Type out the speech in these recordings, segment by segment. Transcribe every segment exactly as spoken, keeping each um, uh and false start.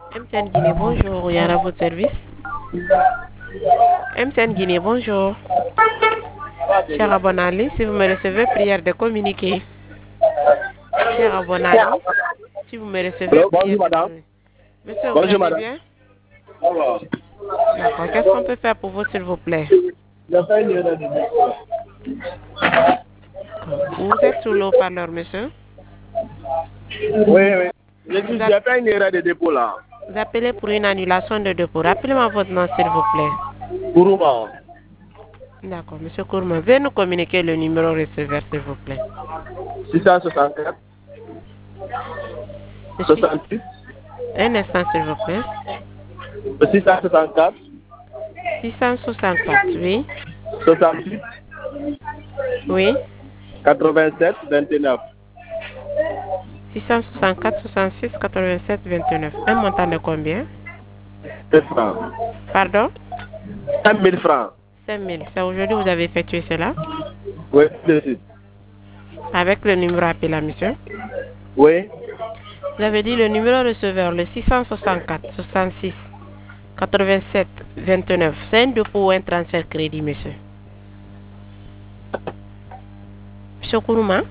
M T N Guinée, bonjour. Yara, à votre service. M T N Guinée, bonjour. Cher abonné, si vous me recevez, prière de communiquer. Cher abonné, si vous me recevez, Allô, prière bonjour de madame. communiquer. Monsieur, vous Bonjour allez madame. bien? Au revoir. D'accord. Qu'est-ce qu'on peut faire pour vous, s'il vous plaît? J'ai fait une erreur de dépôt. Vous êtes sous l'eau-parleur, monsieur? Oui, oui. J'ai Vous, dit, app- j'ai fait une erreur de dépôt là. vous appelez pour une annulation de dépôt. Rappelez-moi votre nom, s'il vous plaît. Kourouma. D'accord, monsieur Kourma. Veuillez nous communiquer le numéro receveur, s'il vous plaît. six cent soixante-quatre. Monsieur, soixante-huit. un instant, s'il vous plaît. six cent soixante-quatre. six cent soixante-quatre, oui. soixante-huit. Oui. quatre-vingt-sept. vingt-neuf. six cent soixante-quatre, soixante-six, quatre-vingt-sept, vingt-neuf. Un montant de combien? cinq francs. Pardon? cinq mille francs. cinq mille. C'est aujourd'hui que vous avez effectué cela? Oui, de suite. Avec le numéro appelé à monsieur? Oui. Vous avez dit le numéro receveur, le six cent soixante-quatre, soixante-six, quatre-vingt-sept, vingt-neuf. C'est un dépôt ou un transfert crédit, monsieur? Monsieur Kourouma?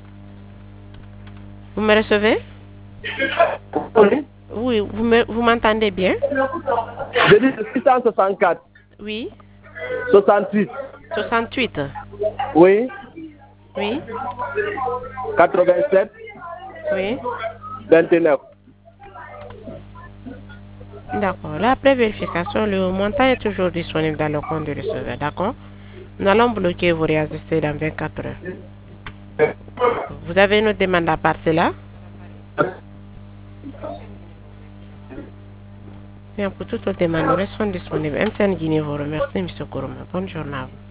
Vous me recevez? Oui. Oui, vous me- vous m'entendez bien? J'ai dit six cent soixante-quatre. Oui. soixante-huit. soixante-huit. Oui. Oui. quatre-vingt-sept. Oui. vingt-neuf. D'accord. Là, après vérification, le montant est toujours disponible dans le compte du receveur. D'accord? Nous allons bloquer vos réajuster dans vingt-quatre heures. Vous avez une autre demande à part cela? Bien, pour toute autre demande, nous restons disponibles. M T N Guinée vous remercie, M. Kourouma. Bonne journée à vous.